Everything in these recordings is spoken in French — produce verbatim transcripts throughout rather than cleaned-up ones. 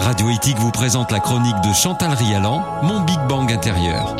Radio Éthique vous présente la chronique de Chantal Rialan, Mon Big Bang intérieur.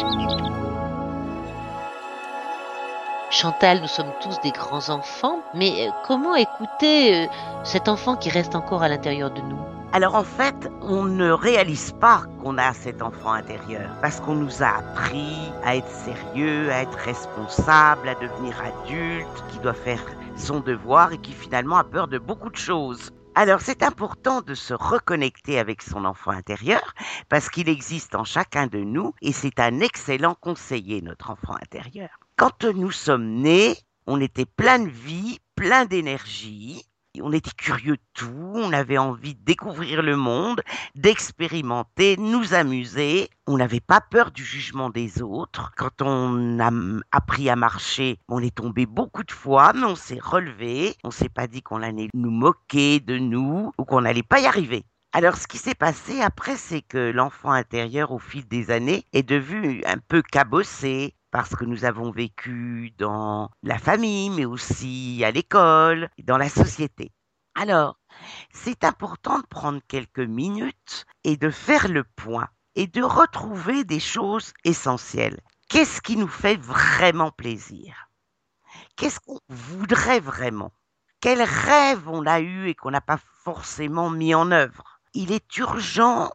Chantal, nous sommes tous des grands enfants, mais comment écouter cet enfant qui reste encore à l'intérieur de nous ? Alors en fait, on ne réalise pas qu'on a cet enfant intérieur parce qu'on nous a appris à être sérieux, à être responsable, à devenir adulte, qui doit faire son devoir et qui finalement a peur de beaucoup de choses. Alors c'est important de se reconnecter avec son enfant intérieur parce qu'il existe en chacun de nous et c'est un excellent conseiller, notre enfant intérieur. Quand nous sommes nés, on était plein de vie, plein d'énergie. On était curieux de tout, on avait envie de découvrir le monde, d'expérimenter, de nous amuser. On n'avait pas peur du jugement des autres. Quand on a appris à marcher, on est tombé beaucoup de fois, mais on s'est relevé. On ne s'est pas dit qu'on allait nous moquer de nous ou qu'on n'allait pas y arriver. Alors, ce qui s'est passé après, c'est que l'enfant intérieur, au fil des années, est devenu un peu cabossé, parce que nous avons vécu dans la famille, mais aussi à l'école, dans la société. Alors, c'est important de prendre quelques minutes et de faire le point et de retrouver des choses essentielles. Qu'est-ce qui nous fait vraiment plaisir ? Qu'est-ce qu'on voudrait vraiment ? Quel rêve on a eu et qu'on n'a pas forcément mis en œuvre ? Il est urgent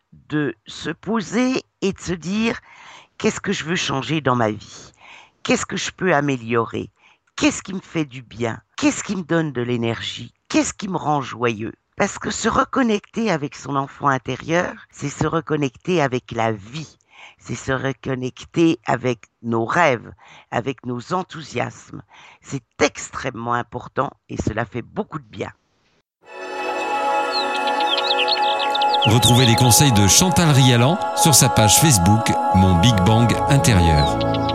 de se poser et de se dire « Qu'est-ce que je veux changer dans ma vie ? Qu'est-ce que je peux améliorer ? Qu'est-ce qui me fait du bien ? Qu'est-ce qui me donne de l'énergie ? Qu'est-ce qui me rend joyeux ?» Parce que se reconnecter avec son enfant intérieur, c'est se reconnecter avec la vie. C'est se reconnecter avec nos rêves, avec nos enthousiasmes. C'est extrêmement important et cela fait beaucoup de bien. Retrouvez les conseils de Chantal Rialan sur sa page Facebook Mon Big Bang intérieur.